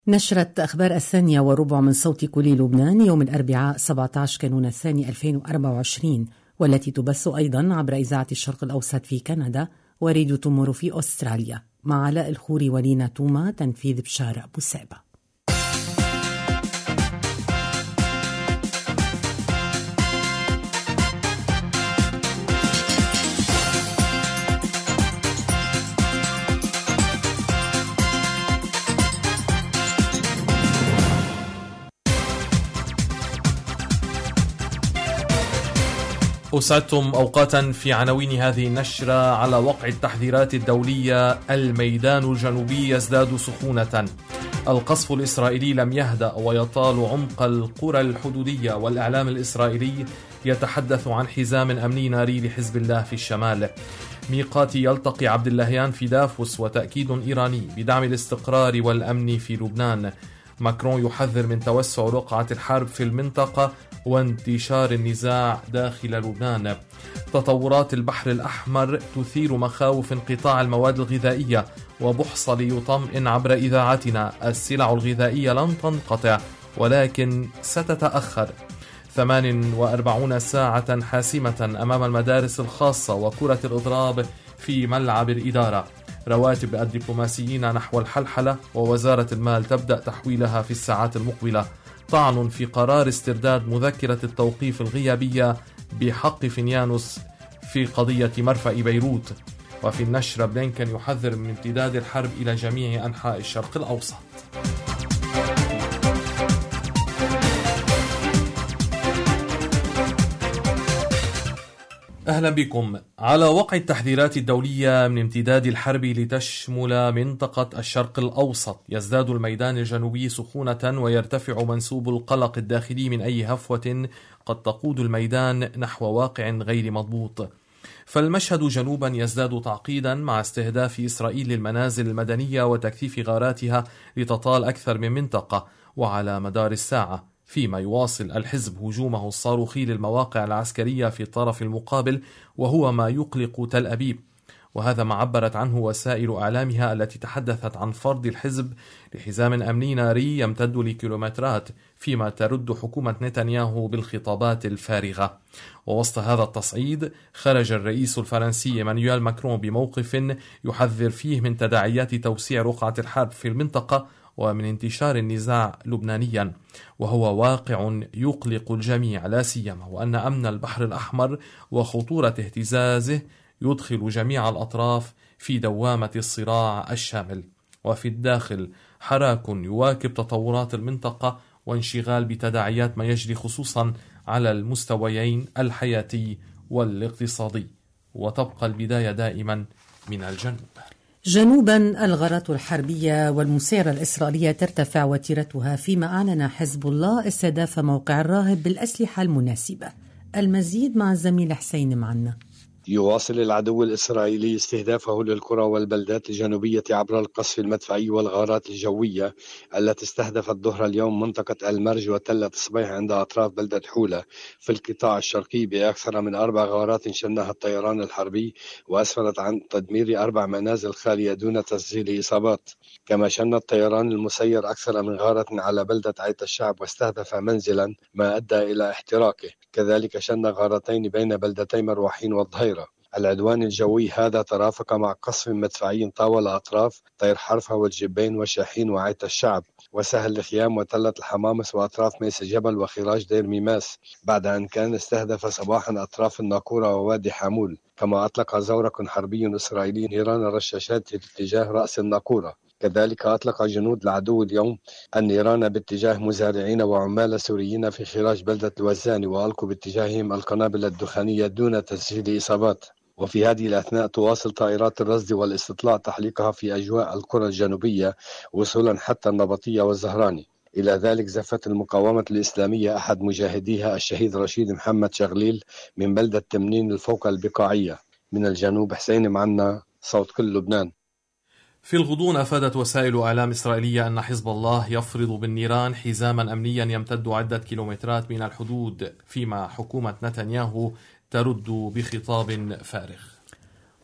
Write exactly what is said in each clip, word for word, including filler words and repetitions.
نشرت أخبار الثانية وربع من صوت كل لبنان يوم الأربعاء سبعة عشر كانون الثاني ألفين وأربعة وعشرين، والتي تبث أيضا عبر إذاعة الشرق الأوسط في كندا وراديو تومورو في أستراليا، مع علاء الخوري ولينا توما، تنفيذ بشارة بوسابة. أسعدتم أوقاتا في عناوين هذه النشرة. على وقع التحذيرات الدولية، الميدان الجنوبي يزداد سخونة. القصف الإسرائيلي لم يهدأ ويطال عمق القرى الحدودية، والإعلام الإسرائيلي يتحدث عن حزام أمني ناري لحزب الله في الشمال. ميقاتي يلتقي عبد اللهيان في دافوس، وتأكيد إيراني بدعم الاستقرار والأمن في لبنان. ماكرون يحذر من توسع رقعة الحرب في المنطقة وانتشار النزاع داخل لبنان. تطورات البحر الأحمر تثير مخاوف انقطاع المواد الغذائية، وبحصل يطمئن عبر إذاعتنا السلع الغذائية لن تنقطع ولكن ستتأخر. ثمان وأربعون ساعة حاسمة أمام المدارس الخاصة وكرة الإضراب في ملعب الإدارة. رواتب الدبلوماسيين نحو الحلحلة، ووزارة المال تبدأ تحويلها في الساعات المقبلة. طعن في قرار استرداد مذكرة التوقيف الغيابية بحق فينيانوس في قضية مرفأ بيروت. وفي النشرة، بلينكن يحذر من امتداد الحرب إلى جميع أنحاء الشرق الأوسط. أهلا بكم. على وقع التحذيرات الدولية من امتداد الحرب لتشمل منطقة الشرق الأوسط، يزداد الميدان الجنوبي سخونة ويرتفع منسوب القلق الداخلي من أي هفوة قد تقود الميدان نحو واقع غير مضبوط. فالمشهد جنوبا يزداد تعقيدا مع استهداف إسرائيل للمنازل المدنية وتكثيف غاراتها لتطال أكثر من منطقة وعلى مدار الساعة، فيما يواصل الحزب هجومه الصاروخي للمواقع العسكرية في الطرف المقابل، وهو ما يقلق تل أبيب. وهذا ما عبرت عنه وسائل إعلامها التي تحدثت عن فرض الحزب لحزام أمني ناري يمتد لكيلومترات، فيما ترد حكومة نتنياهو بالخطابات الفارغة. ووسط هذا التصعيد، خرج الرئيس الفرنسي إيمانويل ماكرون بموقف يحذر فيه من تداعيات توسيع رقعة الحرب في المنطقة ومن انتشار النزاع لبنانيا، وهو واقع يقلق الجميع، لا سيما وأن أمن البحر الأحمر وخطورة اهتزازه يدخل جميع الأطراف في دوامة الصراع الشامل. وفي الداخل، حراك يواكب تطورات المنطقة وانشغال بتداعيات ما يجري، خصوصا على المستويين الحياتي والاقتصادي. وتبقى البداية دائما من الجنوب. جنوبا، الغارات الحربية والمسيرة الإسرائيلية ترتفع وتيرتها، فيما أعلن حزب الله استهداف موقع الراهب بالأسلحة المناسبة. المزيد مع الزميل حسين معنا. يواصل العدو الإسرائيلي استهدافه للقرى والبلدات الجنوبية عبر القصف المدفعي والغارات الجوية التي استهدفت ظهر اليوم منطقة المرج وتلة صبيح عند أطراف بلدة حولة في القطاع الشرقي بأكثر من أربع غارات شنها الطيران الحربي، وأسفرت عن تدمير أربع منازل خالية دون تسجيل إصابات. كما شن الطيران المسير أكثر من غارة على بلدة عيت الشعب واستهدف منزلا ما أدى إلى احتراقه. كذلك شن غارتين بين بلدتي مروحين والظهيرة. العدوان الجوي هذا ترافق مع قصف مدفعي طاول أطراف طير حرفة والجبين وشاحين وعيت الشعب وسهل الخيام وتلة الحمامس وأطراف ميس جبل وخراج دير ميماس، بعد أن كان استهدف صباحا أطراف الناقورة ووادي حامول. كما أطلق زورق حربي إسرائيلي نيران رشاشات في اتجاه رأس الناقورة. كذلك أطلق جنود العدو اليوم النيران باتجاه مزارعين وعمال سوريين في خراج بلدة الوزاني، وألقوا باتجاههم القنابل الدخانية دون تسجيل إصابات. وفي هذه الأثناء تواصل طائرات الرصد والاستطلاع تحليقها في أجواء القرى الجنوبية وصولا حتى النبطية والزهراني. إلى ذلك زفت المقاومة الإسلامية أحد مجاهديها الشهيد رشيد محمد شغليل من بلدة تمنين الفوق البقاعية. من الجنوب، حسين معنا، صوت كل لبنان. في الغضون، أفادت وسائل إعلام إسرائيلية أن حزب الله يفرض بالنيران حزاما أمنيا يمتد عدة كيلومترات من الحدود، فيما حكومة نتنياهو ترد بخطاب فارغ.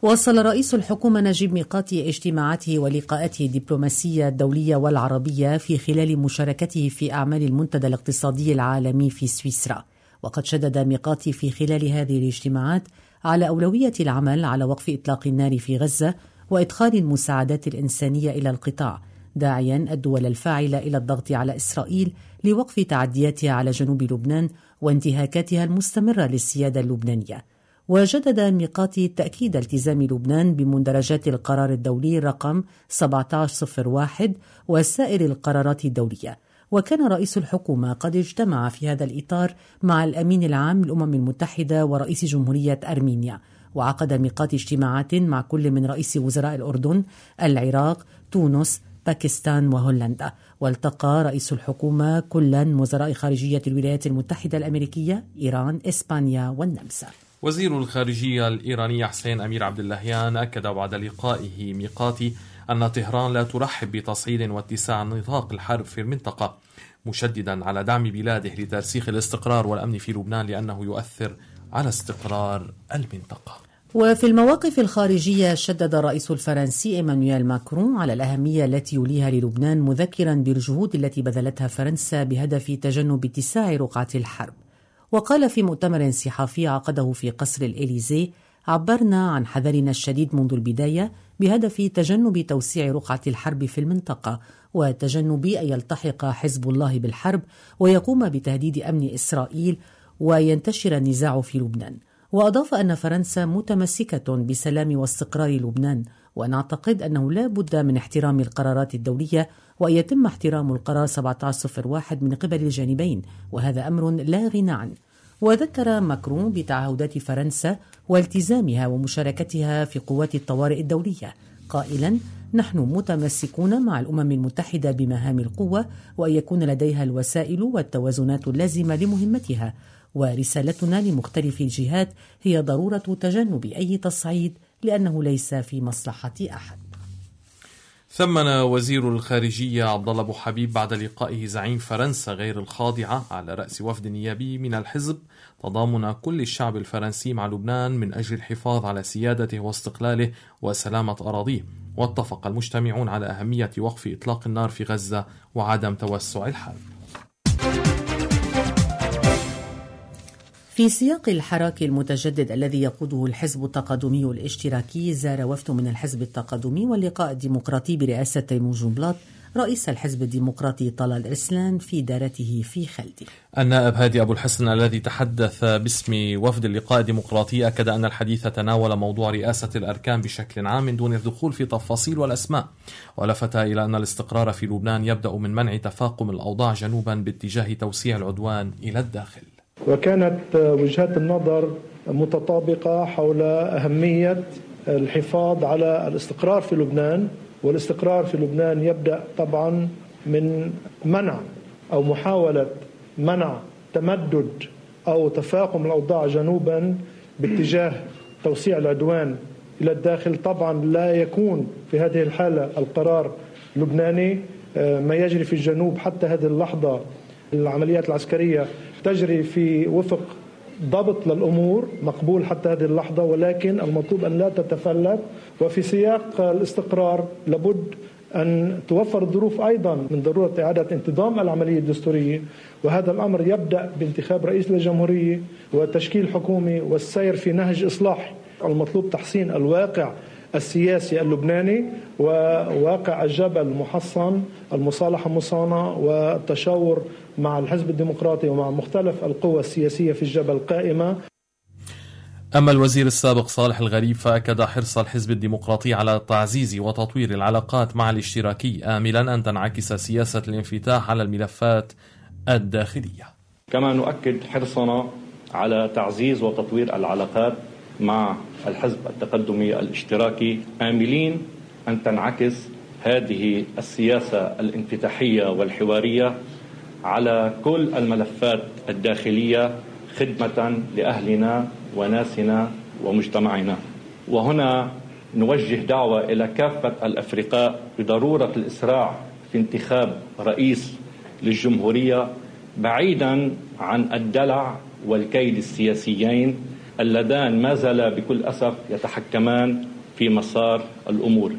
واصل رئيس الحكومة نجيب ميقاتي اجتماعاته ولقاءاته الدبلوماسية الدولية والعربية في خلال مشاركته في أعمال المنتدى الاقتصادي العالمي في سويسرا. وقد شدد ميقاتي في خلال هذه الاجتماعات على أولوية العمل على وقف إطلاق النار في غزة وإدخال المساعدات الإنسانية إلى القطاع، داعيا الدول الفاعلة إلى الضغط على إسرائيل لوقف تعدياتها على جنوب لبنان وانتهاكاتها المستمرة للسيادة اللبنانية. وجدد ميقاتي تأكيد التزام لبنان بمندرجات القرار الدولي رقم سبعة عشر صفر واحد وسائر القرارات الدولية. وكان رئيس الحكومة قد اجتمع في هذا الإطار مع الأمين العام للأمم المتحدة ورئيس جمهورية أرمينيا. وعقد ميقاتي اجتماعات مع كل من رئيس وزراء الأردن، العراق، تونس، باكستان وهولندا. والتقى رئيس الحكومة كلا وزراء خارجية الولايات المتحدة الأمريكية، إيران، إسبانيا والنمسا. وزير الخارجية الإيراني حسين أمير عبد اللهيان أكد بعد لقائه ميقاتي أن طهران لا ترحب بتصعيد واتساع نطاق الحرب في المنطقة، مشددا على دعم بلاده لترسيخ الاستقرار والأمن في لبنان لأنه يؤثر على استقرار المنطقة. وفي المواقف الخارجية شدد الرئيس الفرنسي إيمانويل ماكرون على الأهمية التي يوليها للبنان، مذكرا بالجهود التي بذلتها فرنسا بهدف تجنب اتساع رقعة الحرب. وقال في مؤتمر صحفي عقده في قصر الإليزي: عبرنا عن حذرنا الشديد منذ البداية بهدف تجنب توسيع رقعة الحرب في المنطقة وتجنب أن يلتحق حزب الله بالحرب ويقوم بتهديد أمن إسرائيل وينتشر النزاع في لبنان. وأضاف أن فرنسا متمسكة بسلام واستقرار لبنان، ونعتقد أنه لا بد من احترام القرارات الدولية وأن يتم احترام القرار سبعة عشر صفر واحد من قبل الجانبين، وهذا أمر لا غنى عنه. وذكر ماكرون بتعهدات فرنسا والتزامها ومشاركتها في قوات الطوارئ الدولية، قائلا: نحن متمسكون مع الأمم المتحدة بمهام القوة وأن يكون لديها الوسائل والتوازنات اللازمة لمهمتها، ورسالتنا لمختلف الجهات هي ضرورة تجنب أي تصعيد لأنه ليس في مصلحة أحد. ثمن وزير الخارجية عبد الله أبو حبيب بعد لقائه زعيم فرنسا غير الخاضعة على رأس وفد نيابي من الحزب تضامن كل الشعب الفرنسي مع لبنان من أجل الحفاظ على سيادته واستقلاله وسلامة أراضيه، واتفق المجتمعون على أهمية وقف إطلاق النار في غزة وعدم توسع الحرب. في سياق الحراك المتجدد الذي يقوده الحزب التقدمي الاشتراكي، زار وفد من الحزب التقدمي واللقاء الديمقراطي برئاسة تيمور جنبلاط رئيس الحزب الديمقراطي طلال إرسلان في دارته في خلدي. النائب هادي أبو الحسن الذي تحدث باسم وفد اللقاء الديمقراطي أكد أن الحديث تناول موضوع رئاسة الأركان بشكل عام من دون الدخول في تفاصيل والأسماء، ولفت إلى أن الاستقرار في لبنان يبدأ من منع تفاقم الأوضاع جنوبا باتجاه توسيع العدوان إلى الداخل. وكانت وجهات النظر متطابقة حول أهمية الحفاظ على الاستقرار في لبنان، والاستقرار في لبنان يبدأ طبعا من منع أو محاولة منع تمدد أو تفاقم الأوضاع جنوبا باتجاه توسيع العدوان إلى الداخل. طبعا لا يكون في هذه الحالة القرار لبناني. ما يجري في الجنوب حتى هذه اللحظة العمليات العسكرية تجري في وفق ضبط للأمور مقبول حتى هذه اللحظة، ولكن المطلوب أن لا تتفلت. وفي سياق الاستقرار لابد أن توفر الظروف أيضا من ضرورة إعادة انتظام العملية الدستورية، وهذا الأمر يبدأ بانتخاب رئيس للجمهورية وتشكيل حكومي والسير في نهج إصلاحي. المطلوب تحسين الواقع السياسي اللبناني وواقع الجبل محصن، المصالحة مصانة، والتشاور مع الحزب الديمقراطي ومع مختلف القوى السياسية في الجبل قائمة. أما الوزير السابق صالح الغريب فأكد حرص الحزب الديمقراطي على تعزيز وتطوير العلاقات مع الاشتراكي، آملا أن تنعكس سياسة الانفتاح على الملفات الداخلية. كما نؤكد حرصنا على تعزيز وتطوير العلاقات مع الحزب التقدمي الاشتراكي، آملين أن تنعكس هذه السياسة الانفتاحية والحوارية على كل الملفات الداخلية خدمة لأهلنا وناسنا ومجتمعنا. وهنا نوجه دعوة إلى كافة الأفرقاء بضرورة الإسراع في انتخاب رئيس للجمهورية بعيدا عن الدلع والكيد السياسيين اللذان ما زال بكل أسف يتحكمان في مسار الأمور.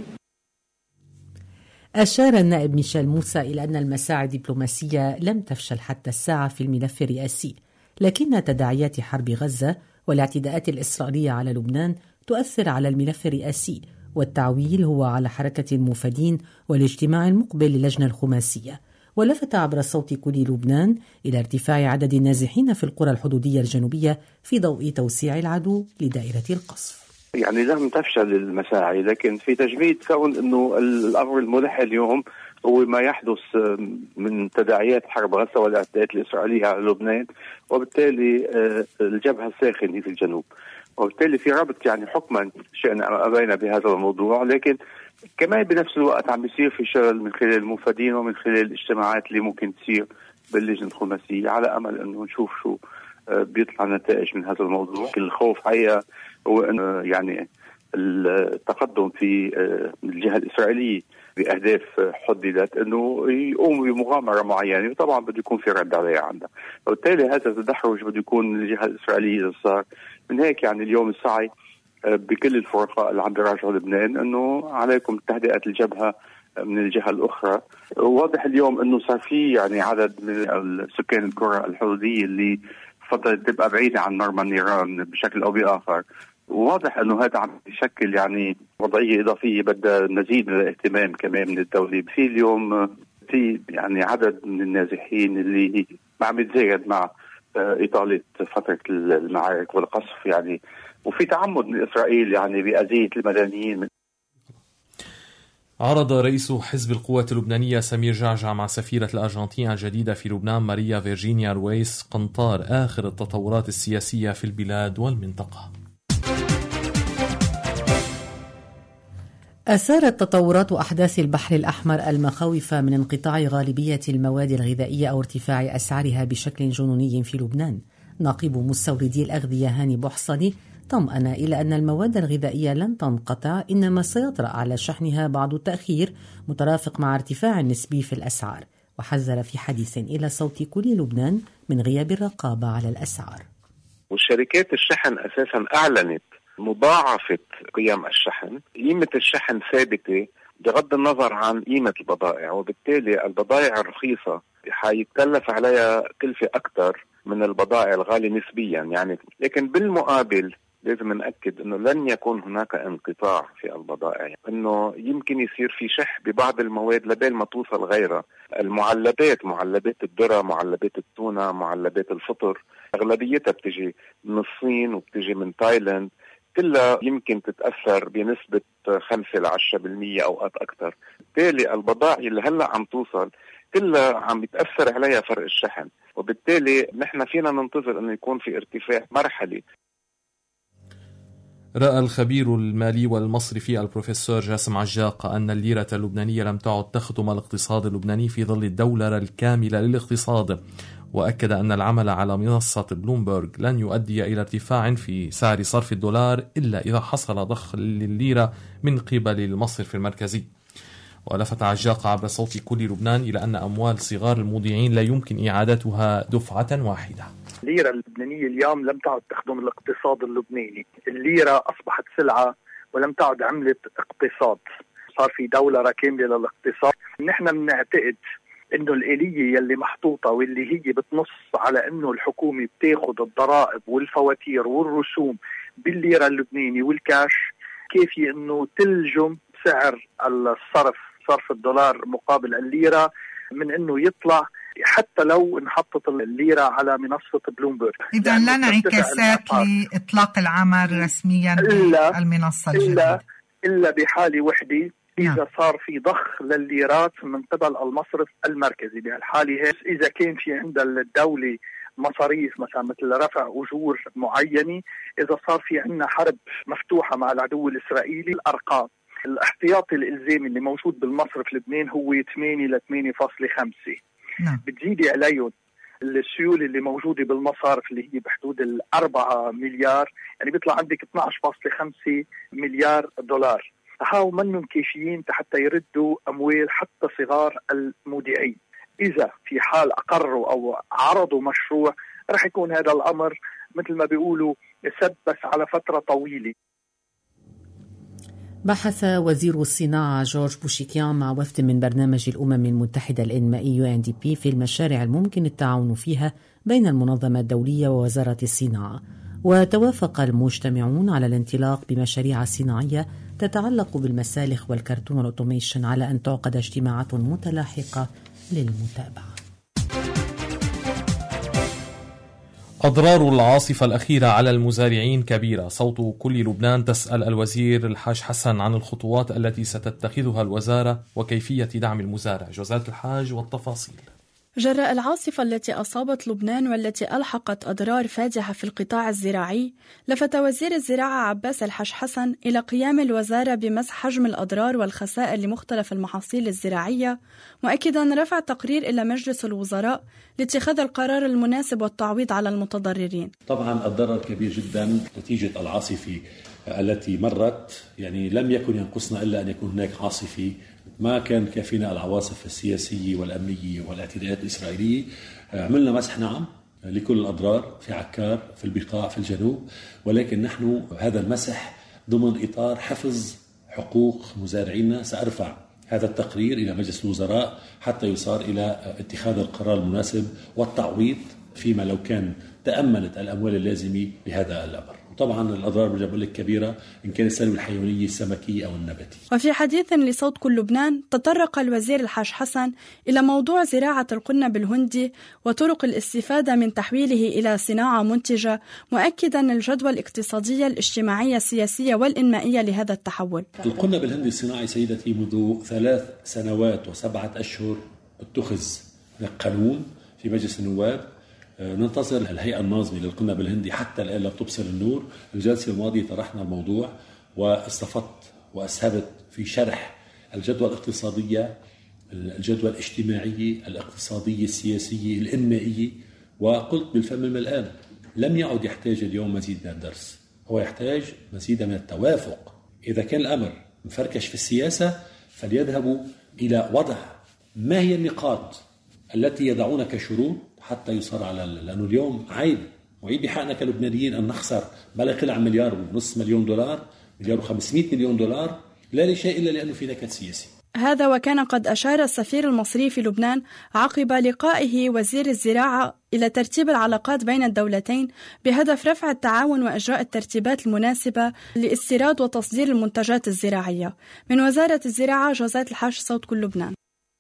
أشار النائب ميشيل موسى إلى أن المساعي الدبلوماسية لم تفشل حتى الساعة في الملف الرئاسي، لكن تداعيات حرب غزة والاعتداءات الإسرائيلية على لبنان تؤثر على الملف الرئاسي، والتعويل هو على حركة الموفدين والاجتماع المقبل للجنة الخماسية. ولفت عبر صوت كل لبنان إلى ارتفاع عدد النازحين في القرى الحدودية الجنوبية في ضوء توسيع العدو لدائرة القصف. يعني لم تفشل المساعي، لكن في تجميد كون أنه الأمر الملح اليوم هو ما يحدث من تداعيات حرب غزة والاعتداءات الإسرائيلية على لبنان، وبالتالي الجبهة الساخنة في الجنوب، وبالتالي في ربط يعني حكما شئنا أم أبينا بهذا الموضوع، لكن كمان بنفس الوقت عم بيصير في شغل من خلال الموفدين ومن خلال الاجتماعات اللي ممكن تصير باللجنة الخماسية، على أمل أنه نشوف شو بيطلع نتائج من هذا الموضوع. الخوف حقيقة هو أنه يعني التقدم في الجهة الإسرائيلية بأهداف حددت أنه يقوم بمغامرة معينة، وطبعا بده يكون في رد عليها عندها، وبالتالي هذا التدحرج بده يكون من الجهة الإسرائيلية إذا صار. من هيك يعني اليوم السعي بكل الفرقاء اللي عم بيراجعوا لبنان أنه عليكم تهدئة الجبهة من الجهة الأخرى. واضح اليوم أنه صار في يعني عدد من سكان القرى الحدودية اللي فضلت تبقى بعيدة عن مرمى النيران بشكل أو بآخر، وواضح أنه هذا عم يشكل يعني وضعية إضافية بدها مزيد من الاهتمام كمان من الدولة. في اليوم في يعني عدد من النازحين اللي عم يتزايد مع إطالة فترة المعارك والقصف يعني، وفي تعمد من إسرائيل يعني بأذية المدنيين. عرض رئيس حزب القوات اللبنانية سمير جعجع مع سفيرة الأرجنتين الجديدة في لبنان ماريا فيرجينيا رويس قنطار آخر التطورات السياسية في البلاد والمنطقة. أثارت تطورات أحداث البحر الأحمر المخاوف من انقطاع غالبية المواد الغذائية أو ارتفاع أسعارها بشكل جنوني في لبنان. نقيب مستوردي الأغذية هاني بوحصلي طمأن إلى أن المواد الغذائية لن تنقطع، إنما سيطرأ على شحنها بعض التأخير مترافق مع ارتفاع نسبي في الأسعار، وحذر في حديث إلى صوت كل لبنان من غياب الرقابة على الأسعار. والشركات الشحن أساسا أعلنت مضاعفة قيم الشحن، قيمة الشحن ثابتة بغض النظر عن قيمة البضائع، وبالتالي البضائع الرخيصة حيتكلف عليها كلفة أكثر من البضائع الغالية نسبيا يعني. لكن بالمقابل لازم نأكد أنه لن يكون هناك انقطاع في البضائع، أنه يمكن يصير في شح ببعض المواد لبال ما توصل غيرها. المعلبات، معلبات الذرة، معلبات التونة، معلبات الفطر، أغلبيتها بتجي من الصين وبتجي من تايلاند، كلها يمكن تتأثر بنسبة خمسة لعشرة بالمية أوقات أكثر. بالتالي البضائع اللي هلأ عم توصل كلها عم يتأثر عليها فرق الشحن، وبالتالي نحن فينا ننتظر أن يكون في ارتفاع مرحلي. رأى الخبير المالي والمصرفي البروفيسور جاسم عجاق أن الليرة اللبنانية لم تعد تخدم الاقتصاد اللبناني في ظل الدولة الكاملة للاقتصاد، وأكد أن العمل على منصة بلومبرج لن يؤدي إلى ارتفاع في سعر صرف الدولار إلا إذا حصل ضخ للليرة من قبل المصرف المركزي. ولفت عجاق عبر صوت كل لبنان إلى أن أموال صغار المودعين لا يمكن إعادتها دفعة واحدة. الليرة اللبنانية اليوم لم تعد تخدم الاقتصاد اللبناني، الليرة أصبحت سلعة ولم تعد عملة اقتصاد، صار في دولة كاملة للاقتصاد. نحن بنعتقد انه الآلية يلي محطوطة واللي هي بتنص على انه الحكومة بتاخد الضرائب والفواتير والرسوم بالليرة اللبناني والكاش كافية انه تلجم سعر الصرف، صرف الدولار مقابل الليرة، من انه يطلع حتى لو انحطت الليرة على منصة بلومبرج. إذا يعني لن انعكاسات لإطلاق العمل رسميا بالمنصة الجديدة إلا, إلا بحالة وحدة، إذا صار في ضخ للليرات من قبل المصرف المركزي. بهالحالة إذا كان في عند الدولة مصاريف مثلا مثل رفع أجور معينة، إذا صار في عندنا حرب مفتوحة مع العدو الإسرائيلي، الأرقام الاحتياطي الإلزامي اللي موجود بالمصرف لبنان هو ثمانية إلى ثمانية فاصلة خمسة. نعم. بتزيدي عليهم السيولة اللي موجودة بالمصارف اللي هي بحدود الأربعة مليار، يعني بيطلع عندك اثني عشر فاصلة خمسة مليار دولار. هاو منهم كافيين حتى يردوا أموال حتى صغار المودعين. إذا في حال أقروا أو عرضوا مشروع رح يكون هذا الأمر مثل ما بيقولوا سب بس على فترة طويلة. بحث وزير الصناعة جورج بوشيكيان مع وفد من برنامج الأمم المتحدة الإنمائي يو إن دي بي في المشاريع الممكن التعاون فيها بين المنظمة الدولية ووزارة الصناعة، وتوافق المجتمعون على الانطلاق بمشاريع صناعية تتعلق بالمسالخ والكرتون والأوتوميشن على أن تعقد اجتماعات متلاحقة للمتابعة. أضرار العاصفة الأخيرة على المزارعين كبيرة. صوت كل لبنان تسأل الوزير الحاج حسن عن الخطوات التي ستتخذها الوزارة وكيفية دعم المزارع. جوزات الحاج والتفاصيل. جراء العاصفة التي أصابت لبنان والتي ألحقت أضرار فادحة في القطاع الزراعي، لفت وزير الزراعة عباس الحاج حسن إلى قيام الوزارة بمسح حجم الأضرار والخسائر لمختلف المحاصيل الزراعية، مؤكدا رفع تقرير إلى مجلس الوزراء لاتخاذ القرار المناسب والتعويض على المتضررين. طبعا الضرر كبير جدا نتيجة العاصفة التي مرت، يعني لم يكن ينقصنا إلا أن يكون هناك عاصفة. ما كان كافينا العواصف السياسية والأمنية والاعتداءات الإسرائيلية. عملنا مسح نعم لكل الأضرار في عكار، في البقاع، في الجنوب، ولكن نحن هذا المسح ضمن إطار حفظ حقوق مزارعينا. سأرفع هذا التقرير إلى مجلس الوزراء حتى يصار إلى اتخاذ القرار المناسب والتعويض فيما لو كان تأمنت الأموال اللازمة لهذا الأمر. طبعا الأضرار بجبل كبيرة إن كانت السلبية الحيوانية السمكية أو النباتية. وفي حديث لصوت كل لبنان تطرق الوزير الحاج حسن إلى موضوع زراعة القنب الهندي وطرق الاستفادة من تحويله إلى صناعة منتجة، مؤكدا الجدوى الاقتصادية الاجتماعية السياسية والإنمائية لهذا التحول. القنب الهندي الصناعي سيدتي منذ ثلاث سنوات وسبعة أشهر اتخذ قانون في مجلس النواب. ننتظر الهيئة الناظمة للقنب الهندي حتى الآن لا تبصر النور. الجلسة الماضية طرحنا الموضوع واستفدت وأسهبت في شرح الجدوى الاقتصادية، الجدوى الاجتماعية، الاقتصادية، السياسية، الإنمائية، وقلت بالفم الملآن لم يعد يحتاج اليوم مزيد من الدرس، هو يحتاج مزيد من التوافق. إذا كان الأمر مفركش في السياسة فليذهبوا إلى وضع ما هي النقاط التي يضعون كشروط حتى يصار على، لأنه اليوم عيب وعيب بحقنا كلبنانيين أن نخسر ما لا يقل عن مليار ونصف مليون دولار، مليار وخمسمائة مليون دولار، لا لشيء إلا لأنه في نكد سياسي. هذا وكان قد أشار السفير المصري في لبنان عقب لقائه وزير الزراعة إلى ترتيب العلاقات بين الدولتين بهدف رفع التعاون وإجراء الترتيبات المناسبة لاستيراد وتصدير المنتجات الزراعية. من وزارة الزراعة جوزات الحاج، صوت كل لبنان.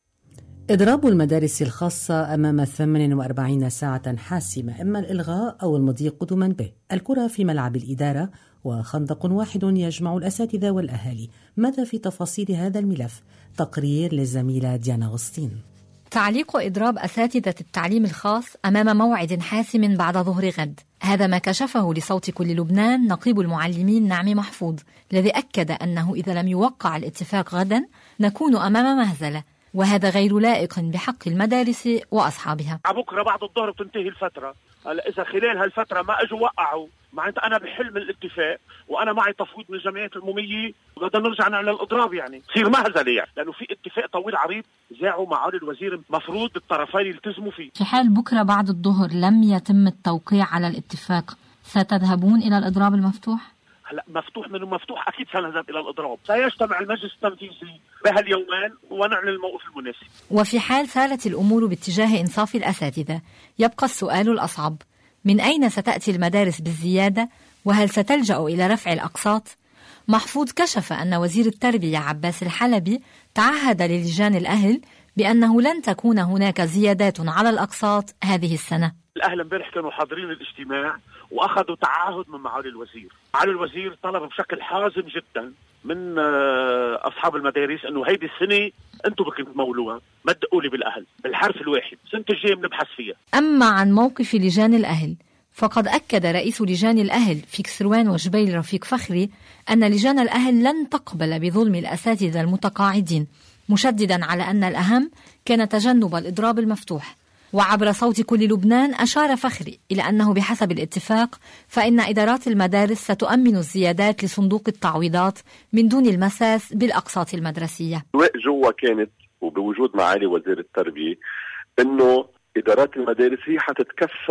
إضراب المدارس الخاصة أمام ثمانية وأربعين ساعة حاسمة، إما الإلغاء أو المضي قدما به. الكرة في ملعب الإدارة وخندق واحد يجمع الأساتذة والأهالي. ماذا في تفاصيل هذا الملف؟ تقرير للزميلة ديانا غسطين. تعليق إضراب أساتذة التعليم الخاص أمام موعد حاسم بعد ظهر غد، هذا ما كشفه لصوت كل لبنان نقيب المعلمين نعمي محفوظ، الذي أكد أنه إذا لم يوقع الاتفاق غدا نكون أمام مهزلة، وهذا غير لائق بحق المدارس وأصحابها. بكرة بعد الظهر بتنتهي الفترة، إذا خلال هالفترة ما أجوا وقعوا، معناتها أنا بحلم الاتفاق وأنا معي تفويض من الجمعيات العمومية وبدنا نرجع نعمل الإضراب، يعني تصير مهزلة يعني، لأنه في اتفاق طويل عريض زاعوا معالي الوزير مفروض الطرفين يلتزموا فيه. في حال بكرة بعد الظهر لم يتم التوقيع على الاتفاق ستذهبون إلى الإضراب المفتوح؟ هلا مفتوح منه مفتوح، اكيد سنذهب الى الاضراب. سيجتمع المجلس التنفيذي بهاليومين ونعلن الموقف المناسب. وفي حال سالت الامور باتجاه انصاف الاساتذه، يبقى السؤال الاصعب: من اين ستاتي المدارس بالزياده؟ وهل ستلجا الى رفع الاقساط؟ محفوظ كشف ان وزير التربيه عباس الحلبي تعهد للجان الاهل بانه لن تكون هناك زيادات على الاقساط هذه السنه. الاهل امبارح كانوا حاضرين الاجتماع واخذوا تعهد من معالي الوزير. معالي الوزير طلب بشكل حازم جدا من اصحاب المدارس انه هيدي السنه انتم بدكم تمولوها، ما تدقوا لي بالاهل بالحرف الواحد، السنه الجايه بنبحث فيها. اما عن موقف لجان الاهل فقد اكد رئيس لجان الاهل في كسروان وجبيل رفيق فخري ان لجان الاهل لن تقبل بظلم الاساتذه المتقاعدين، مشددا على ان الاهم كان تجنب الاضراب المفتوح. وعبر صوت كل لبنان أشار فخري إلى أنه بحسب الاتفاق فإن إدارات المدارس ستؤمن الزيادات لصندوق التعويضات من دون المساس بالأقساط المدرسية. جوا كانت وبوجود معالي وزير التربية أنه إدارات المدارس هي حتتكفل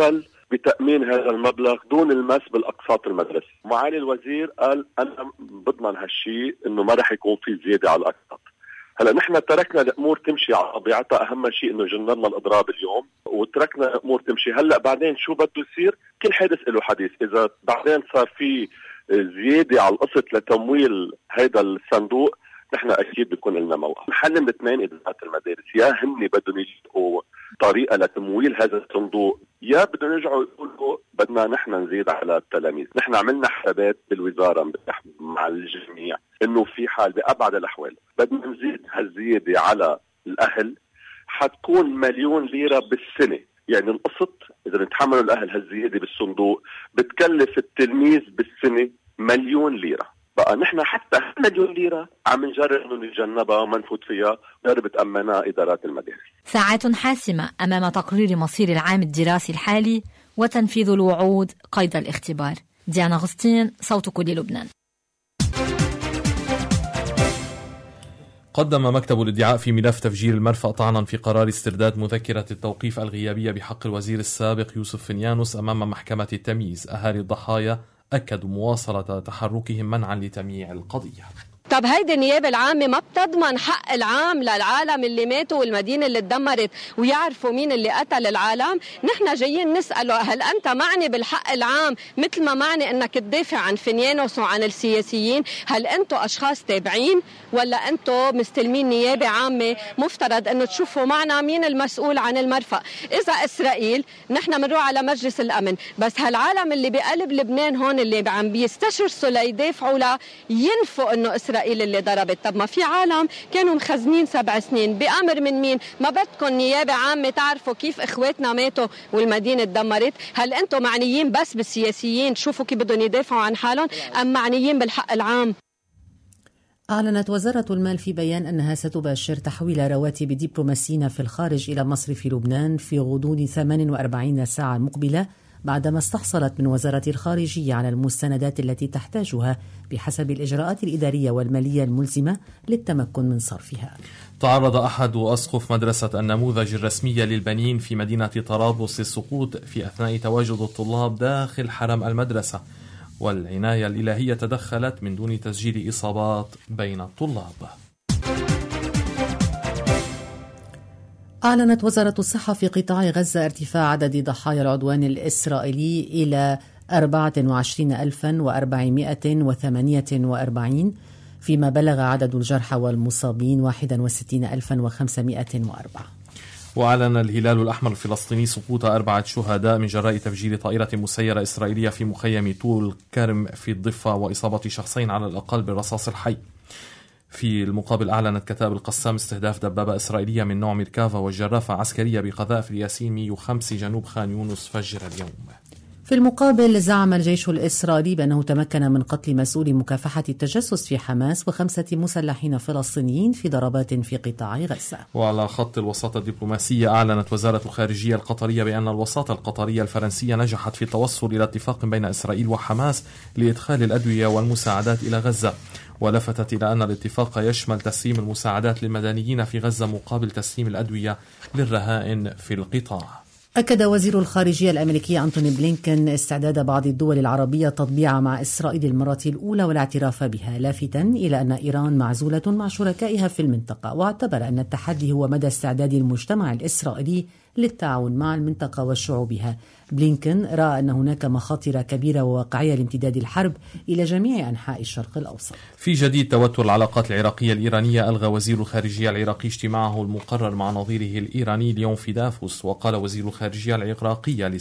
بتأمين هذا المبلغ دون المس بالأقساط المدرسي. معالي الوزير قال أنا بضمن هالشيء إنه ما رح يكون في زيادة على الأقساط. هلا نحن تركنا الأمور تمشي على طبيعتها، أهم شيء إنه جنبنا الإضراب اليوم وتركنا الأمور تمشي. هلا بعدين شو بده يصير؟ كل حادث له حديث. إذا بعدين صار في زيادة على القسط لتمويل هذا الصندوق نحن أكيد بيكون لنا موقف. محل من اثنين إدارات المدارس، يا هن بدهم يلقوا طريقة لتمويل هذا الصندوق، يا بدهم يرجعوا يقولوا بدنا نحن نزيد على التلاميذ. نحن عملنا حسابات بالوزارة مع الجميع إنه في حال بأبعد الأحوال بدنا نزيد هالزيادة على الأهل حتكون مليون ليرة بالسنة. يعني القسط إذا نتحملوا الأهل هالزيادة بالصندوق بتكلف التلميذ بالسنة مليون ليرة. بقى نحن حتى مليون ليرة عم نجرب انه نتجنبها وما نفوت فيها، ضربت أمنا إدارات المدارس. ساعات حاسمة أمام تقرير مصير العام الدراسي الحالي وتنفيذ الوعود قيد الاختبار. ديانا غسطين، صوت كل لبنان. قدم مكتب الادعاء في ملف تفجير المرفأ طعنا في قرار استرداد مذكرة التوقيف الغيابية بحق الوزير السابق يوسف فنيانوس أمام محكمة التمييز. أهالي الضحايا أكدوا مواصلة تحركهم منعا لتمييع القضية. طب هيدي النيابة العامة ما بتضمن حق العام للعالم اللي ماتوا والمدينة اللي اتدمرت ويعرفوا مين اللي قتل العالم؟ نحن جايين نسأله هل أنت معني بالحق العام مثل ما معني أنك تدافع عن فنيانوس وعن السياسيين؟ هل أنتوا أشخاص تابعين ولا أنتوا مستلمين نيابة عامة مفترض أنه تشوفوا معنا مين المسؤول عن المرفأ؟ إذا إسرائيل نحن منروح على مجلس الأمن، بس هالعالم اللي بقلب لبنان هون اللي عم بيستشرسوا ليدافعوا لا ينفوا أنه إسرائيل اللي ضربت. طب ما في عالم كانوا مخزنين سبع سنين بأمر من مين؟ ما بدكم نيابة عامة تعرفوا كيف إخواتنا ماتوا والمدينة اتدمرت؟ هل أنتم معنيين بس بالسياسيين تشوفوا كيف بدهم يدافعوا عن حالهم أم معنيين بالحق العام؟ أعلنت وزارة المال في بيان أنها ستباشر تحويل رواتب دبلوماسيين في الخارج إلى مصرف لبنان في غضون ثمانية وأربعين ساعة مقبلة، بعدما استحصلت من وزارة الخارجية على المستندات التي تحتاجها بحسب الإجراءات الإدارية والمالية الملزمة للتمكن من صرفها. تعرض أحد أسقف مدرسة النموذج الرسمية للبنين في مدينة طرابلس للسقوط في أثناء تواجد الطلاب داخل حرم المدرسة، والعناية الإلهية تدخلت من دون تسجيل إصابات بين الطلاب. أعلنت وزارة الصحة في قطاع غزة ارتفاع عدد ضحايا العدوان الإسرائيلي إلى أربعة وعشرين ألفا وأربعمائة وثمانية وأربعين، فيما بلغ عدد الجرحى والمصابين واحد وستين ألفا وخمسمائة وأربعة. وأعلن الهلال الأحمر الفلسطيني سقوط أربعة شهداء من جراء تفجير طائرة مسيرة إسرائيلية في مخيم طول كرم في الضفة وإصابة شخصين على الأقل بالرصاص الحي. في المقابل أعلنت كتائب القسام استهداف دبابة إسرائيلية من نوع ميركافا وجرافة عسكرية بقذائف الياسين مئة وخمسة جنوب خان يونس فجر اليوم. في المقابل زعم الجيش الإسرائيلي بأنه تمكن من قتل مسؤول مكافحة التجسس في حماس وخمسة مسلحين فلسطينيين في ضربات في قطاع غزة. وعلى خط الوساطة الدبلوماسية أعلنت وزارة الخارجية القطرية بأن الوساطة القطرية الفرنسية نجحت في التوصل إلى اتفاق بين إسرائيل وحماس لإدخال الأدوية والمساعدات إلى غزة، ولفتت إلى أن الاتفاق يشمل تسليم المساعدات للمدنيين في غزة مقابل تسليم الأدوية للرهائن في القطاع. أكد وزير الخارجية الأمريكي أنتوني بلينكن استعداد بعض الدول العربية التطبيع مع إسرائيل المرة الأولى والاعتراف بها، لافتا إلى أن إيران معزولة مع شركائها في المنطقة، واعتبر أن التحدي هو مدى استعداد المجتمع الإسرائيلي للتعاون مع المنطقة وشعوبها. بلينكن رأى أن هناك مخاطر كبيرة وواقعية لامتداد الحرب إلى جميع أنحاء الشرق الأوسط. في جديد توتر العلاقات العراقية الإيرانية، ألغى وزير الخارجية العراقي اجتماعه المقرر مع نظيره الإيراني اليوم في دافوس، وقال وزير الخارجية العراقية